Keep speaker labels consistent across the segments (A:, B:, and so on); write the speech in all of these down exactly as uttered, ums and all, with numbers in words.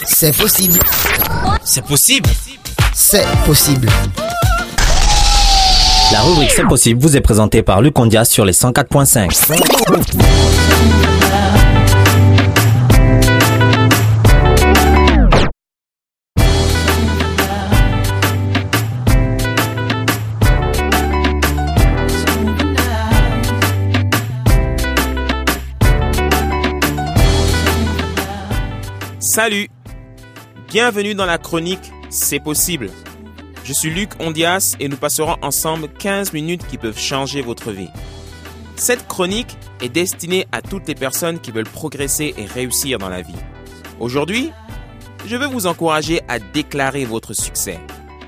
A: C'est possible.
B: C'est possible.
A: C'est possible.
C: La rubrique C'est possible vous est présentée par Luc Ondias sur les cent quatre point cinq.
B: Salut, bienvenue dans la chronique C'est possible. Je suis Luc Ondias et nous passerons ensemble quinze minutes qui peuvent changer votre vie. Cette chronique est destinée à toutes les personnes qui veulent progresser et réussir dans la vie. Aujourd'hui, je veux vous encourager à déclarer votre succès.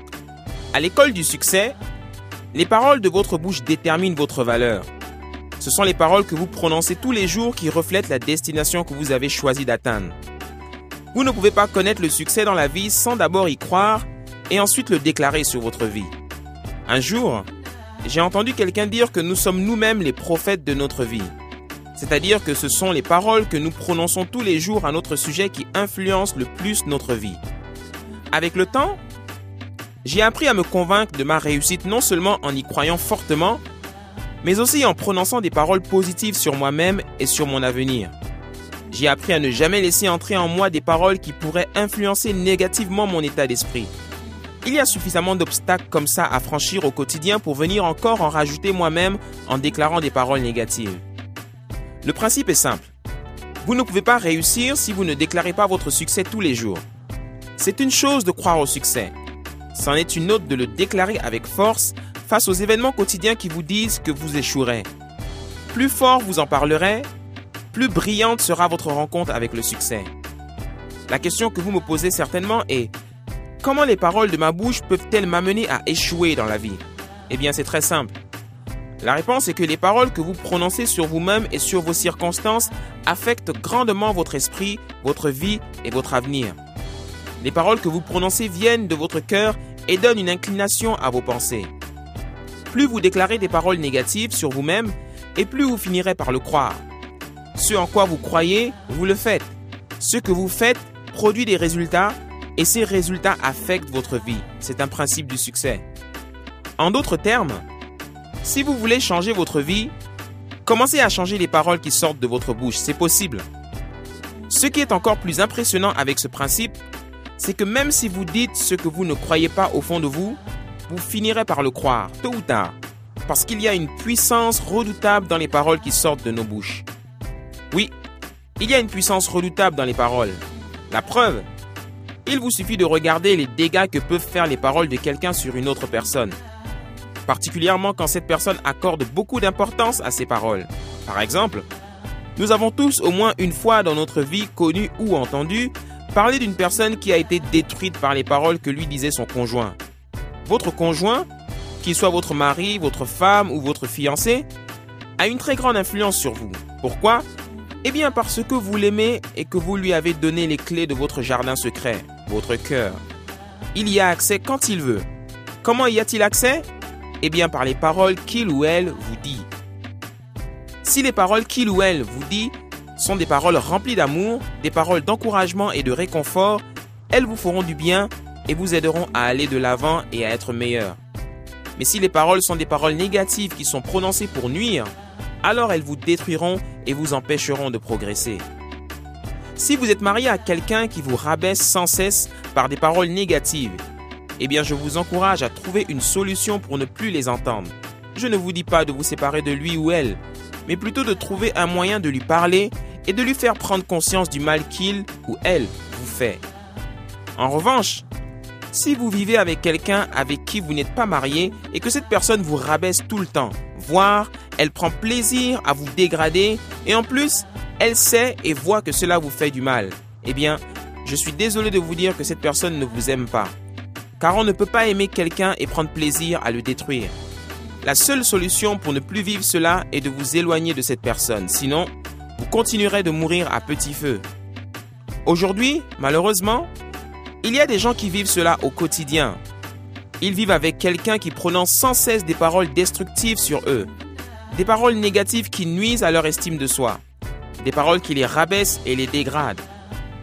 B: À l'école du succès, les paroles de votre bouche déterminent votre valeur. Ce sont les paroles que vous prononcez tous les jours qui reflètent la destination que vous avez choisi d'atteindre. Vous ne pouvez pas connaître le succès dans la vie sans d'abord y croire et ensuite le déclarer sur votre vie. Un jour, j'ai entendu quelqu'un dire que nous sommes nous-mêmes les prophètes de notre vie. C'est-à-dire que ce sont les paroles que nous prononçons tous les jours à notre sujet qui influencent le plus notre vie. Avec le temps, j'ai appris à me convaincre de ma réussite non seulement en y croyant fortement, mais aussi en prononçant des paroles positives sur moi-même et sur mon avenir. J'ai appris à ne jamais laisser entrer en moi des paroles qui pourraient influencer négativement mon état d'esprit. Il y a suffisamment d'obstacles comme ça à franchir au quotidien pour venir encore en rajouter moi-même en déclarant des paroles négatives. Le principe est simple. Vous ne pouvez pas réussir si vous ne déclarez pas votre succès tous les jours. C'est une chose de croire au succès. C'en est une autre de le déclarer avec force face aux événements quotidiens qui vous disent que vous échouerez. Plus fort vous en parlerez, plus brillante sera votre rencontre avec le succès. La question que vous me posez certainement est: comment les paroles de ma bouche peuvent-elles m'amener à échouer dans la vie? Eh bien, c'est très simple. La réponse est que les paroles que vous prononcez sur vous-même et sur vos circonstances affectent grandement votre esprit, votre vie et votre avenir. Les paroles que vous prononcez viennent de votre cœur et donnent une inclination à vos pensées. Plus vous déclarez des paroles négatives sur vous-même, et plus vous finirez par le croire. Ce en quoi vous croyez, vous le faites. Ce que vous faites produit des résultats et ces résultats affectent votre vie. C'est un principe du succès. En d'autres termes, si vous voulez changer votre vie, commencez à changer les paroles qui sortent de votre bouche. C'est possible. Ce qui est encore plus impressionnant avec ce principe, c'est que même si vous dites ce que vous ne croyez pas au fond de vous, vous finirez par le croire, tôt ou tard. Parce qu'il y a une puissance redoutable dans les paroles qui sortent de nos bouches. Oui, il y a une puissance redoutable dans les paroles. La preuve, il vous suffit de regarder les dégâts que peuvent faire les paroles de quelqu'un sur une autre personne. Particulièrement quand cette personne accorde beaucoup d'importance à ses paroles. Par exemple, nous avons tous au moins une fois dans notre vie connu ou entendu parler d'une personne qui a été détruite par les paroles que lui disait son conjoint. Votre conjoint, qu'il soit votre mari, votre femme ou votre fiancé, a une très grande influence sur vous. Pourquoi ? Eh bien parce que vous l'aimez et que vous lui avez donné les clés de votre jardin secret, votre cœur. Il y a accès quand il veut. Comment y a-t-il accès ? Eh bien par les paroles qu'il ou elle vous dit. Si les paroles qu'il ou elle vous dit sont des paroles remplies d'amour, des paroles d'encouragement et de réconfort, elles vous feront du bien et vous aideront à aller de l'avant et à être meilleur. Mais si les paroles sont des paroles négatives qui sont prononcées pour nuire, alors elles vous détruiront et vous empêcheront de progresser. Si vous êtes marié à quelqu'un qui vous rabaisse sans cesse par des paroles négatives, eh bien je vous encourage à trouver une solution pour ne plus les entendre. Je ne vous dis pas de vous séparer de lui ou elle, mais plutôt de trouver un moyen de lui parler et de lui faire prendre conscience du mal qu'il ou elle vous fait. En revanche, si vous vivez avec quelqu'un avec qui vous n'êtes pas marié et que cette personne vous rabaisse tout le temps, voire elle prend plaisir à vous dégrader et en plus, elle sait et voit que cela vous fait du mal, eh bien, je suis désolé de vous dire que cette personne ne vous aime pas. Car on ne peut pas aimer quelqu'un et prendre plaisir à le détruire. La seule solution pour ne plus vivre cela est de vous éloigner de cette personne. Sinon, vous continuerez de mourir à petit feu. Aujourd'hui, malheureusement, il y a des gens qui vivent cela au quotidien. Ils vivent avec quelqu'un qui prononce sans cesse des paroles destructives sur eux. Des paroles négatives qui nuisent à leur estime de soi. Des paroles qui les rabaissent et les dégradent.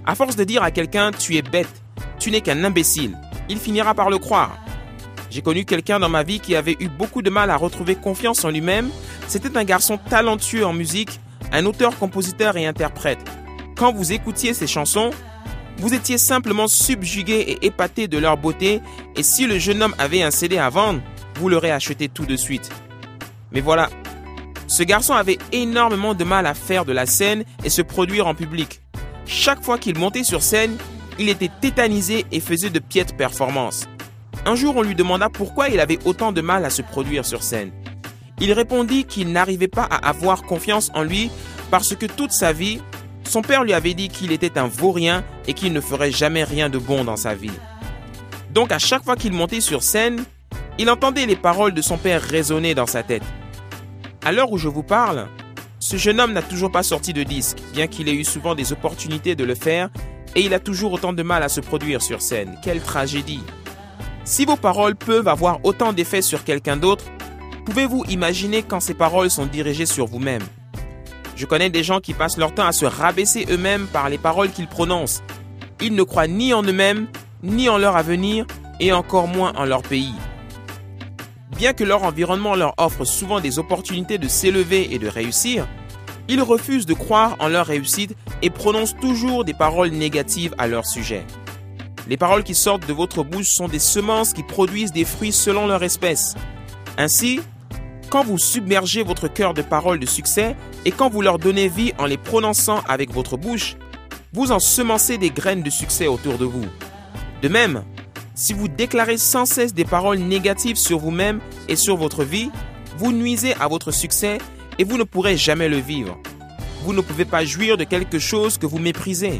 B: À force de dire à quelqu'un « tu es bête, tu n'es qu'un imbécile », il finira par le croire. J'ai connu quelqu'un dans ma vie qui avait eu beaucoup de mal à retrouver confiance en lui-même. C'était un garçon talentueux en musique, un auteur, compositeur et interprète. Quand vous écoutiez ses chansons, vous étiez simplement subjugué et épaté de leur beauté, et si le jeune homme avait un C D à vendre, vous l'aurez acheté tout de suite. Mais voilà, ce garçon avait énormément de mal à faire de la scène et se produire en public. Chaque fois qu'il montait sur scène, il était tétanisé et faisait de piètres performances. Un jour, on lui demanda pourquoi il avait autant de mal à se produire sur scène. Il répondit qu'il n'arrivait pas à avoir confiance en lui parce que toute sa vie, son père lui avait dit qu'il était un vaurien et qu'il ne ferait jamais rien de bon dans sa vie. Donc à chaque fois qu'il montait sur scène, il entendait les paroles de son père résonner dans sa tête. À l'heure où je vous parle, ce jeune homme n'a toujours pas sorti de disque, bien qu'il ait eu souvent des opportunités de le faire, et il a toujours autant de mal à se produire sur scène. Quelle tragédie! Si vos paroles peuvent avoir autant d'effet sur quelqu'un d'autre, pouvez-vous imaginer quand ces paroles sont dirigées sur vous-même? Je connais des gens qui passent leur temps à se rabaisser eux-mêmes par les paroles qu'ils prononcent. Ils ne croient ni en eux-mêmes, ni en leur avenir, et encore moins en leur pays. Bien que leur environnement leur offre souvent des opportunités de s'élever et de réussir, ils refusent de croire en leur réussite et prononcent toujours des paroles négatives à leur sujet. Les paroles qui sortent de votre bouche sont des semences qui produisent des fruits selon leur espèce. Ainsi, quand vous submergez votre cœur de paroles de succès et quand vous leur donnez vie en les prononçant avec votre bouche, vous ensemencez des graines de succès autour de vous. De même, si vous déclarez sans cesse des paroles négatives sur vous-même et sur votre vie, vous nuisez à votre succès et vous ne pourrez jamais le vivre. Vous ne pouvez pas jouir de quelque chose que vous méprisez.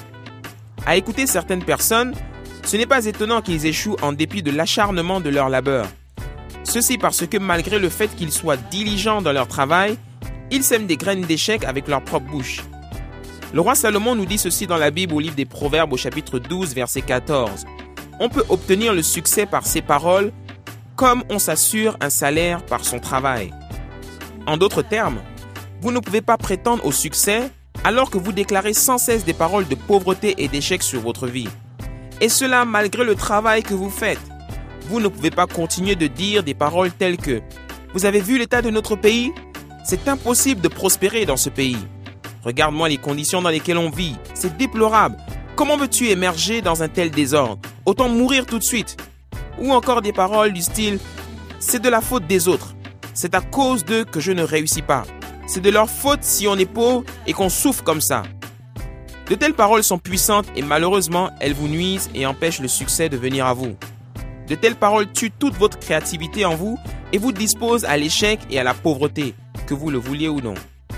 B: À écouter certaines personnes, ce n'est pas étonnant qu'ils échouent en dépit de l'acharnement de leur labeur. Ceci parce que malgré le fait qu'ils soient diligents dans leur travail, ils sèment des graines d'échec avec leur propre bouche. Le roi Salomon nous dit ceci dans la Bible au livre des Proverbes au chapitre douze, verset quatorze. On peut obtenir le succès par ses paroles comme on s'assure un salaire par son travail. En d'autres termes, vous ne pouvez pas prétendre au succès alors que vous déclarez sans cesse des paroles de pauvreté et d'échec sur votre vie. Et cela malgré le travail que vous faites. Vous ne pouvez pas continuer de dire des paroles telles que « Vous avez vu l'état de notre pays? C'est impossible de prospérer dans ce pays. Regarde-moi les conditions dans lesquelles on vit. C'est déplorable. Comment veux-tu émerger dans un tel désordre? Autant mourir tout de suite. » Ou encore des paroles du style « C'est de la faute des autres. C'est à cause d'eux que je ne réussis pas. C'est de leur faute si on est pauvre et qu'on souffre comme ça. » De telles paroles sont puissantes et malheureusement, elles vous nuisent et empêchent le succès de venir à vous. De telles paroles tuent toute votre créativité en vous et vous disposent à l'échec et à la pauvreté, que vous le vouliez ou non.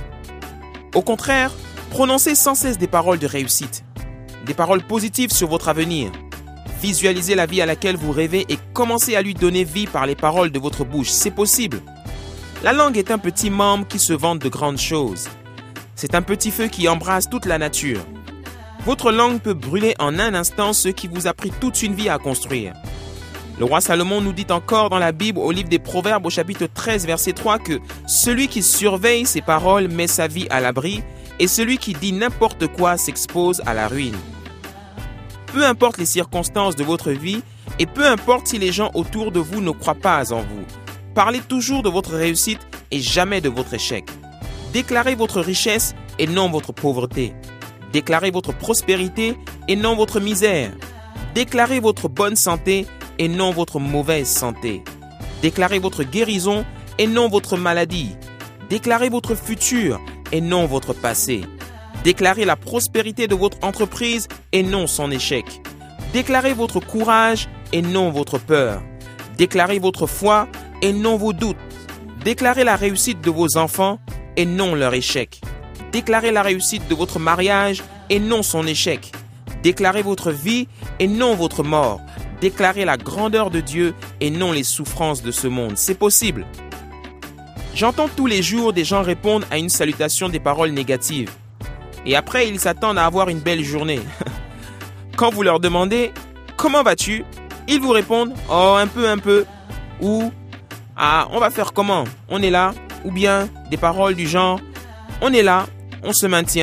B: Au contraire, prononcez sans cesse des paroles de réussite, des paroles positives sur votre avenir. Visualisez la vie à laquelle vous rêvez et commencez à lui donner vie par les paroles de votre bouche. C'est possible. La langue est un petit membre qui se vante de grandes choses. C'est un petit feu qui embrase toute la nature. Votre langue peut brûler en un instant ce qui vous a pris toute une vie à construire. Le roi Salomon nous dit encore dans la Bible au livre des Proverbes au chapitre treize verset trois que celui qui surveille ses paroles met sa vie à l'abri et celui qui dit n'importe quoi s'expose à la ruine. Peu importe les circonstances de votre vie et peu importe si les gens autour de vous ne croient pas en vous, parlez toujours de votre réussite et jamais de votre échec. Déclarez votre richesse et non votre pauvreté. Déclarez votre prospérité et non votre misère. Déclarez votre bonne santé et non votre mauvaise santé. Déclarez votre guérison et non votre maladie. Déclarez votre futur et non votre passé. Déclarez la prospérité de votre entreprise et non son échec. Déclarez votre courage et non votre peur. Déclarez votre foi et non vos doutes. Déclarez la réussite de vos enfants et non leur échec. Déclarez la réussite de votre mariage et non son échec. Déclarez votre vie et non votre mort. Déclarez la grandeur de Dieu et non les souffrances de ce monde. C'est possible. J'entends tous les jours des gens répondre à une salutation des paroles négatives. Et après, ils s'attendent à avoir une belle journée. Quand vous leur demandez « Comment vas-tu ?» ils vous répondent « Oh, un peu, un peu. » Ou « Ah, on va faire comment? On est là. » Ou bien des paroles du genre « On est là, on se maintient. »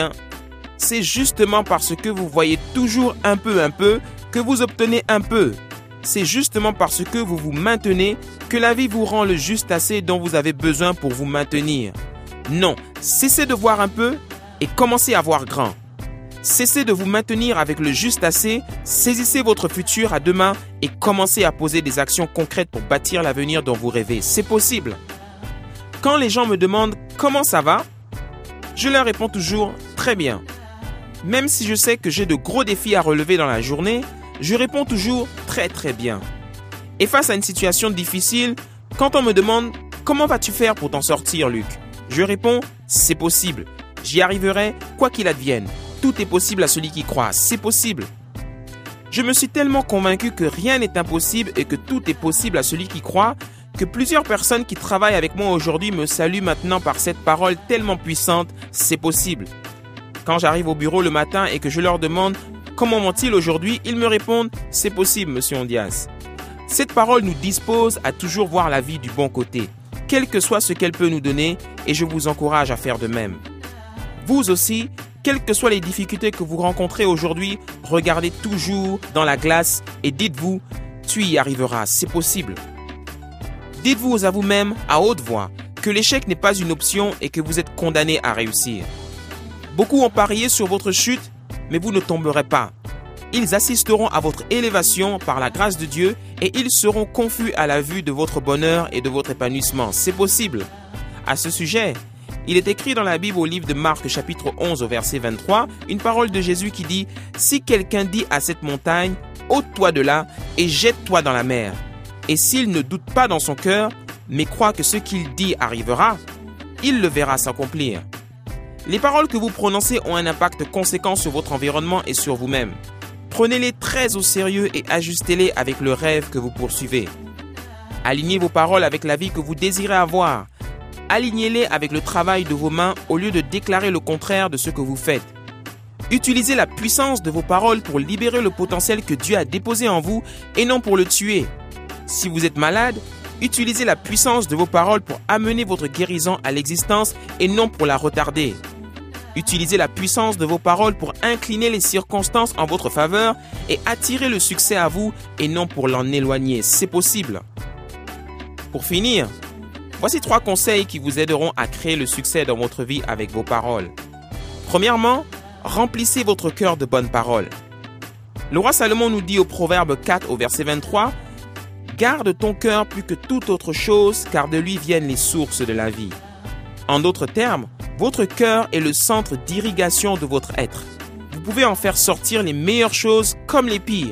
B: C'est justement parce que vous voyez toujours un peu un peu que vous obtenez un peu. C'est justement parce que vous vous maintenez que la vie vous rend le juste assez dont vous avez besoin pour vous maintenir. Non, cessez de voir un peu et commencez à voir grand. Cessez de vous maintenir avec le juste assez, saisissez votre futur à deux mains et commencez à poser des actions concrètes pour bâtir l'avenir dont vous rêvez. C'est possible. Quand les gens me demandent comment ça va, je leur réponds toujours très bien. Même si je sais que j'ai de gros défis à relever dans la journée, je réponds toujours très très bien. Et face à une situation difficile, quand on me demande comment vas-tu faire pour t'en sortir, Luc, je réponds c'est possible. J'y arriverai quoi qu'il advienne. Tout est possible à celui qui croit. C'est possible. Je me suis tellement convaincu que rien n'est impossible et que tout est possible à celui qui croit que plusieurs personnes qui travaillent avec moi aujourd'hui me saluent maintenant par cette parole tellement puissante, c'est possible. Quand j'arrive au bureau le matin et que je leur demande comment vont-ils aujourd'hui, ils me répondent c'est possible, monsieur Ondias. Cette parole nous dispose à toujours voir la vie du bon côté, quel que soit ce qu'elle peut nous donner, et je vous encourage à faire de même. Vous aussi, quelles que soient les difficultés que vous rencontrez aujourd'hui, regardez toujours dans la glace et dites-vous, tu y arriveras, c'est possible. Dites-vous à vous-même, à haute voix, que l'échec n'est pas une option et que vous êtes condamné à réussir. Beaucoup ont parié sur votre chute, mais vous ne tomberez pas. Ils assisteront à votre élévation par la grâce de Dieu et ils seront confus à la vue de votre bonheur et de votre épanouissement. C'est possible. À ce sujet, il est écrit dans la Bible au livre de Marc chapitre onze au verset vingt-trois, une parole de Jésus qui dit « Si quelqu'un dit à cette montagne, ôte-toi de là et jette-toi dans la mer. Et s'il ne doute pas dans son cœur, mais croit que ce qu'il dit arrivera, il le verra s'accomplir. » Les paroles que vous prononcez ont un impact conséquent sur votre environnement et sur vous-même. Prenez-les très au sérieux et ajustez-les avec le rêve que vous poursuivez. Alignez vos paroles avec la vie que vous désirez avoir. Alignez-les avec le travail de vos mains au lieu de déclarer le contraire de ce que vous faites. Utilisez la puissance de vos paroles pour libérer le potentiel que Dieu a déposé en vous et non pour le tuer. Si vous êtes malade, utilisez la puissance de vos paroles pour amener votre guérison à l'existence et non pour la retarder. Utilisez la puissance de vos paroles pour incliner les circonstances en votre faveur et attirer le succès à vous et non pour l'en éloigner. C'est possible. Pour finir, voici trois conseils qui vous aideront à créer le succès dans votre vie avec vos paroles. Premièrement, remplissez votre cœur de bonnes paroles. Le roi Salomon nous dit au Proverbe quatre au verset vingt-trois « Garde ton cœur plus que toute autre chose, car de lui viennent les sources de la vie. » En d'autres termes, votre cœur est le centre d'irrigation de votre être. Vous pouvez en faire sortir les meilleures choses comme les pires.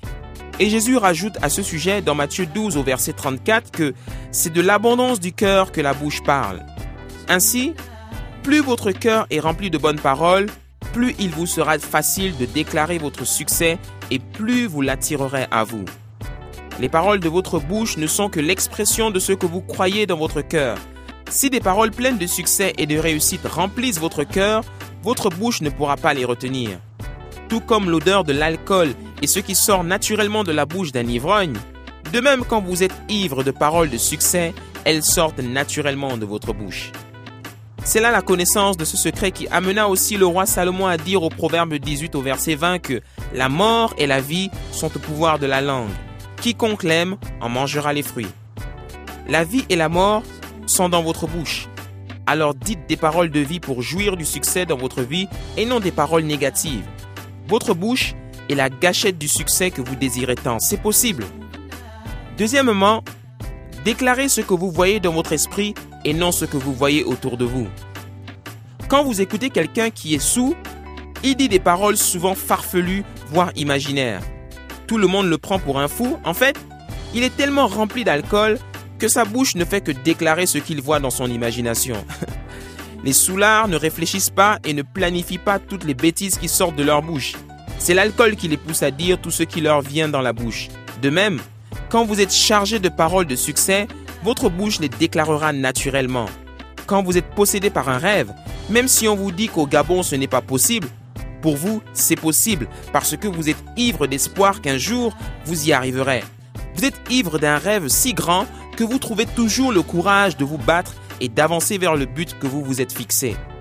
B: Et Jésus rajoute à ce sujet dans Matthieu douze au verset trente-quatre que c'est de l'abondance du cœur que la bouche parle. Ainsi, plus votre cœur est rempli de bonnes paroles, plus il vous sera facile de déclarer votre succès et plus vous l'attirerez à vous. Les paroles de votre bouche ne sont que l'expression de ce que vous croyez dans votre cœur. Si des paroles pleines de succès et de réussite remplissent votre cœur, votre bouche ne pourra pas les retenir. Tout comme l'odeur de l'alcool est ce qui sort naturellement de la bouche d'un ivrogne, de même quand vous êtes ivre de paroles de succès, elles sortent naturellement de votre bouche. C'est là la connaissance de ce secret qui amena aussi le roi Salomon à dire au Proverbe dix-huit au verset vingt que la mort et la vie sont au pouvoir de la langue. Quiconque l'aime en mangera les fruits. La vie et la mort sont dans votre bouche. Alors dites des paroles de vie pour jouir du succès dans votre vie et non des paroles négatives. Votre bouche est la gâchette du succès que vous désirez tant. C'est possible. Deuxièmement, déclarez ce que vous voyez dans votre esprit et non ce que vous voyez autour de vous. Quand vous écoutez quelqu'un qui est saoul, il dit des paroles souvent farfelues, voire imaginaires. Tout le monde le prend pour un fou. En fait, il est tellement rempli d'alcool que sa bouche ne fait que déclarer ce qu'il voit dans son imagination. Les soulards ne réfléchissent pas et ne planifient pas toutes les bêtises qui sortent de leur bouche. C'est l'alcool qui les pousse à dire tout ce qui leur vient dans la bouche. De même, quand vous êtes chargé de paroles de succès, votre bouche les déclarera naturellement. Quand vous êtes possédé par un rêve, même si on vous dit qu'au Gabon ce n'est pas possible, pour vous, c'est possible parce que vous êtes ivre d'espoir qu'un jour, vous y arriverez. Vous êtes ivre d'un rêve si grand que vous trouvez toujours le courage de vous battre et d'avancer vers le but que vous vous êtes fixé.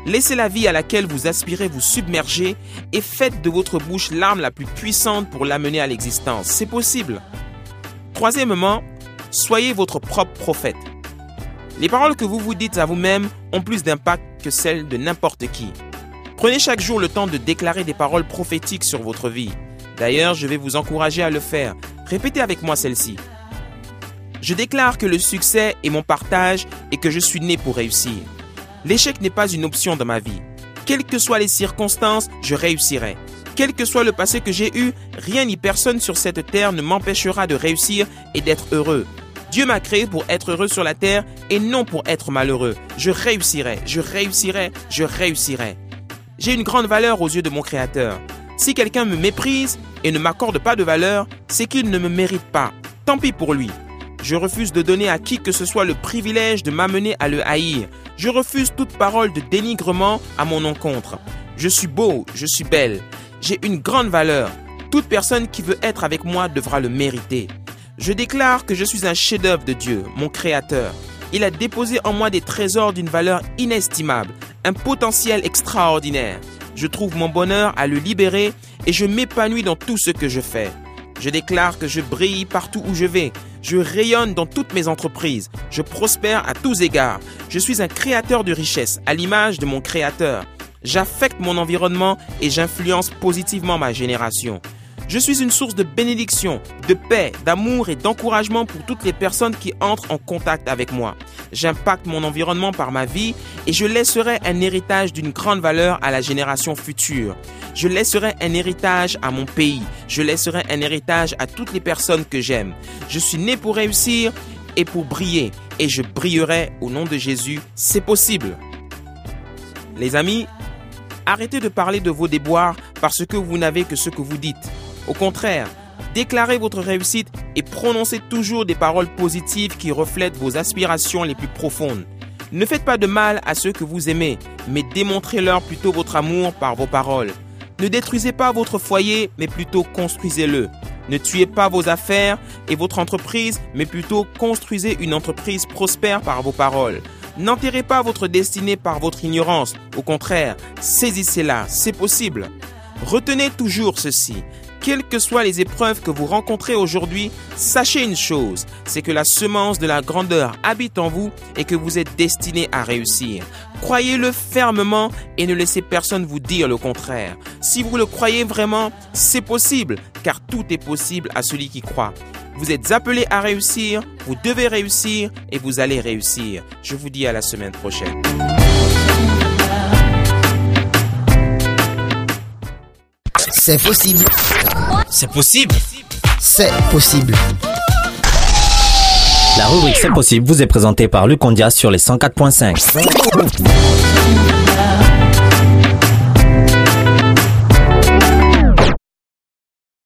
B: Laissez la vie à laquelle vous aspirez vous submerger et faites de votre bouche l'arme la plus puissante pour l'amener à l'existence. C'est possible. Troisièmement, soyez votre propre prophète. Les paroles que vous vous dites à vous-même ont plus d'impact que celles de n'importe qui. Prenez chaque jour le temps de déclarer des paroles prophétiques sur votre vie. D'ailleurs, je vais vous encourager à le faire. Répétez avec moi celle-ci. Je déclare que le succès est mon partage et que je suis né pour réussir. L'échec n'est pas une option dans ma vie. Quelles que soient les circonstances, je réussirai. Quel que soit le passé que j'ai eu, rien ni personne sur cette terre ne m'empêchera de réussir et d'être heureux. Dieu m'a créé pour être heureux sur la terre et non pour être malheureux. Je réussirai, je réussirai, je réussirai. J'ai une grande valeur aux yeux de mon Créateur. Si quelqu'un me méprise et ne m'accorde pas de valeur, c'est qu'il ne me mérite pas. Tant pis pour lui. Je refuse de donner à qui que ce soit le privilège de m'amener à le haïr. Je refuse toute parole de dénigrement à mon encontre. Je suis beau, je suis belle. J'ai une grande valeur. Toute personne qui veut être avec moi devra le mériter. Je déclare que je suis un chef-d'œuvre de Dieu, mon Créateur. Il a déposé en moi des trésors d'une valeur inestimable, un potentiel extraordinaire. Je trouve mon bonheur à le libérer et je m'épanouis dans tout ce que je fais. Je déclare que je brille partout où je vais. Je rayonne dans toutes mes entreprises. Je prospère à tous égards. Je suis un créateur de richesse à l'image de mon Créateur. J'affecte mon environnement et j'influence positivement ma génération. Je suis une source de bénédiction, de paix, d'amour et d'encouragement pour toutes les personnes qui entrent en contact avec moi. J'impacte mon environnement par ma vie et je laisserai un héritage d'une grande valeur à la génération future. Je laisserai un héritage à mon pays. Je laisserai un héritage à toutes les personnes que j'aime. Je suis né pour réussir et pour briller et je brillerai au nom de Jésus. C'est possible. Les amis, arrêtez de parler de vos déboires parce que vous n'avez que ce que vous dites. Au contraire, déclarez votre réussite et prononcez toujours des paroles positives qui reflètent vos aspirations les plus profondes. Ne faites pas de mal à ceux que vous aimez, mais démontrez-leur plutôt votre amour par vos paroles. Ne détruisez pas votre foyer, mais plutôt construisez-le. Ne tuez pas vos affaires et votre entreprise, mais plutôt construisez une entreprise prospère par vos paroles. N'enterrez pas votre destinée par votre ignorance. Au contraire, saisissez-la, c'est possible. Retenez toujours ceci. Quelles que soient les épreuves que vous rencontrez aujourd'hui, sachez une chose, c'est que la semence de la grandeur habite en vous et que vous êtes destiné à réussir. Croyez-le fermement et ne laissez personne vous dire le contraire. Si vous le croyez vraiment, c'est possible, car tout est possible à celui qui croit. Vous êtes appelé à réussir, vous devez réussir et vous allez réussir. Je vous dis à la semaine prochaine.
A: C'est possible.
C: C'est possible.
A: C'est possible.
C: La rubrique C'est possible vous est présentée par Luc Ondias sur les cent quatre point cinq.